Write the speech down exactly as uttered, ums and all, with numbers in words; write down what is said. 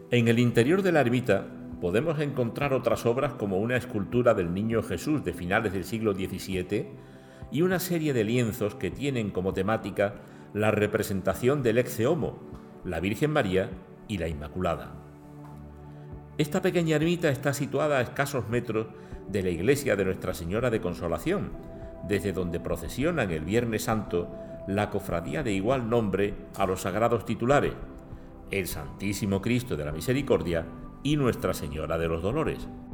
En el interior de la ermita podemos encontrar otras obras como una escultura del Niño Jesús de finales del siglo diecisiete y una serie de lienzos que tienen como temática la representación del Ecce Homo, la Virgen María y la Inmaculada. Esta pequeña ermita está situada a escasos metros de la iglesia de Nuestra Señora de Consolación, desde donde procesiona en el Viernes Santo la cofradía de igual nombre a los sagrados titulares, el Santísimo Cristo de la Misericordia y Nuestra Señora de los Dolores.